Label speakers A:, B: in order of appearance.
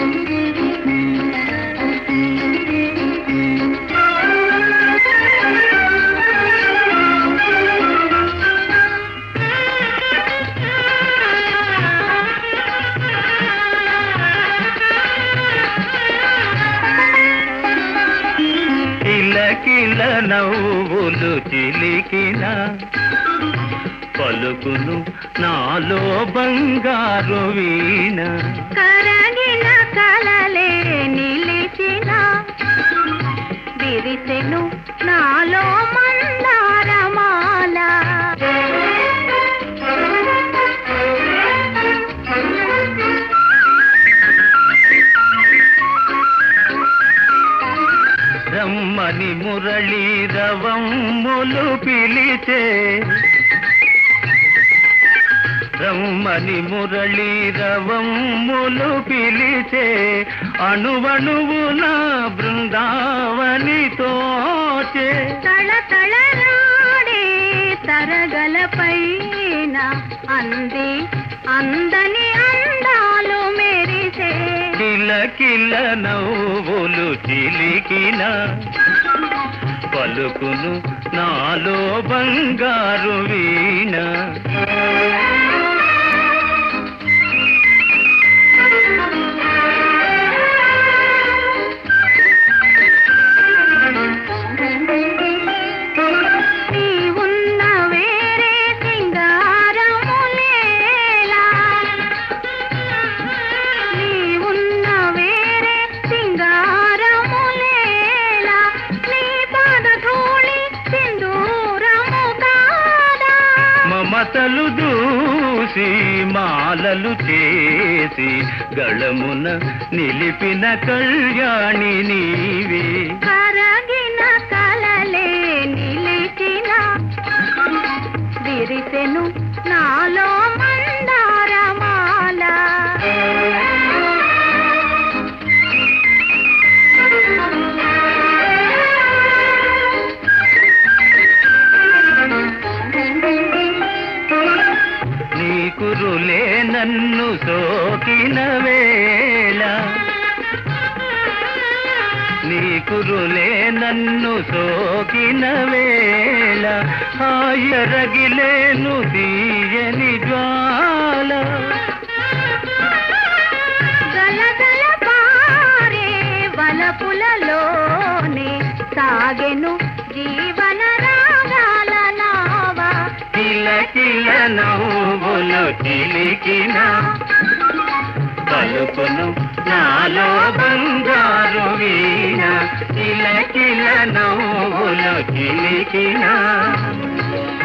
A: కిలకిల నవ్వులు చిలికిన పలుకును నాలో బంగారు వీణ.
B: కరగిన కలలే నిలిచిన విరిసెను నాలో మందారమాల.
A: రమ్మని మురళీ రవమ్ములు పిలిచే, రమ్మని మురళీ రవమ్ములు పిలిచే, అణువణువు నా బృందావని తోచే.
B: తళతళరాడే తరగలపైన అంది అందని అందాలు మెరిసే.
A: కిలకిల నవ్వులు చిలికిన పలుకును నాలో బంగారు వీణ. మమతలు దూసి మాలలు చేసి గళమున నిలిపిన కళ్యాణి నీవే.
B: కరగిన కలలే నిలిచిన విరిసెను నాలో మందారమాల.
A: నీ కురులే నన్ను సోకిన వేళ, నీ కురులే నన్ను సోకిన వేళ, హాయరగిలేను తీయని జ్వాల.
B: గలగల పారే వలపులలోనే సాగెను జీవన రాగాల నావా.
A: కిలకిల నవ్వులు చిలికిన పలుకును నాలో బంగారు వీణ. కిలకిల నవ్వులు చిలికిన